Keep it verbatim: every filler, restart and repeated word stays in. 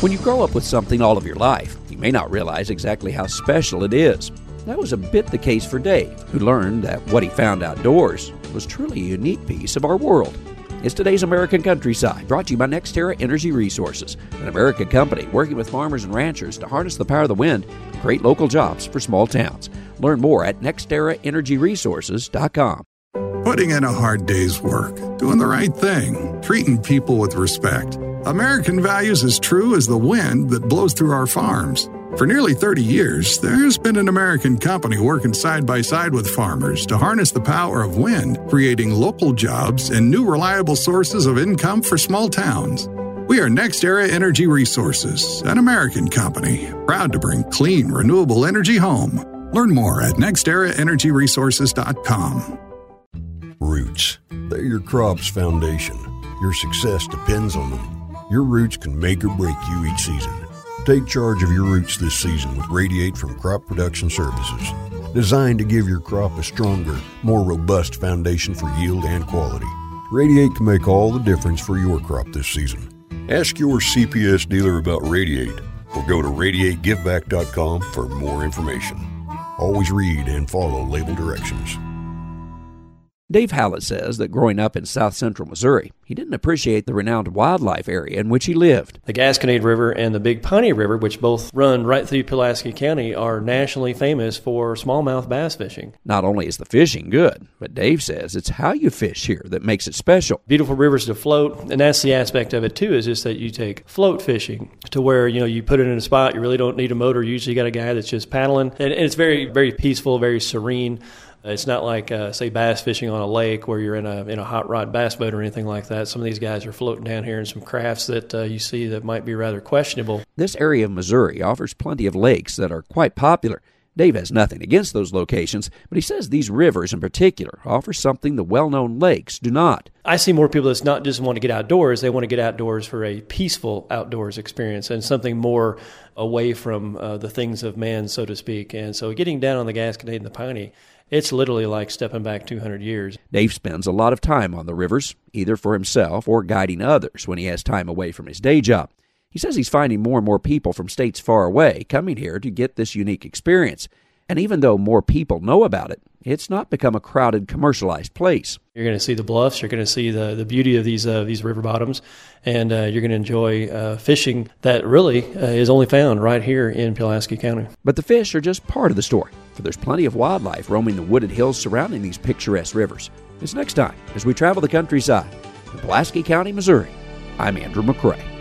When you grow up with something all of your life, you may not realize exactly how special it is. That was a bit the case for Dave, who learned that what he found outdoors was truly a unique piece of our world. It's today's American Countryside, brought to you by NextEra Energy Resources, an American company working with farmers and ranchers to harness the power of the wind and create local jobs for small towns. Learn more at next era energy resources dot com. Putting in a hard day's work, doing the right thing, treating people with respect. American values as true as the wind that blows through our farms. For nearly thirty years, there's been an American company working side by side with farmers to harness the power of wind, creating local jobs and new reliable sources of income for small towns. We are NextEra Energy Resources, an American company, proud to bring clean, renewable energy home. Learn more at next era energy resources dot com. Roots. They're your crop's foundation. Your success depends on them. Your roots can make or break you each season. Take charge of your roots this season with Radiate from Crop Production Services. Designed to give your crop a stronger, more robust foundation for yield and quality. Radiate can make all the difference for your crop this season. Ask your C P S dealer about Radiate or go to radiate give back dot com for more information. Always read and follow label directions. Dave Hallett says that growing up in south central Missouri, he didn't appreciate the renowned wildlife area in which he lived. The Gasconade River and the Big Piney River, which both run right through Pulaski County, are nationally famous for smallmouth bass fishing. Not only is the fishing good, but Dave says it's how you fish here that makes it special. Beautiful rivers to float, and that's the aspect of it too, is just that you take float fishing to where, you know, you put it in a spot, you really don't need a motor. Usually you got a guy that's just paddling, and it's very, very peaceful, very serene. It's not like, uh, say, bass fishing on a lake where you're in a in a hot rod bass boat or anything like that. Some of these guys are floating down here in some crafts that uh, you see that might be rather questionable. This area of Missouri offers plenty of lakes that are quite popular. Dave has nothing against those locations, but he says these rivers in particular offer something the well-known lakes do not. I see more people that's not just want to get outdoors, they want to get outdoors for a peaceful outdoors experience and something more away from uh, the things of man, so to speak. And so getting down on the Gasconade and the Piney, it's literally like stepping back two hundred years. Dave spends a lot of time on the rivers, either for himself or guiding others when he has time away from his day job. He says he's finding more and more people from states far away coming here to get this unique experience. And even though more people know about it, it's not become a crowded, commercialized place. You're going to see the bluffs, you're going to see the, the beauty of these uh, these river bottoms, and uh, you're going to enjoy uh, fishing that really uh, is only found right here in Pulaski County. But the fish are just part of the story, for there's plenty of wildlife roaming the wooded hills surrounding these picturesque rivers. It's next time as we travel the countryside in Pulaski County, Missouri. I'm Andrew McCrae.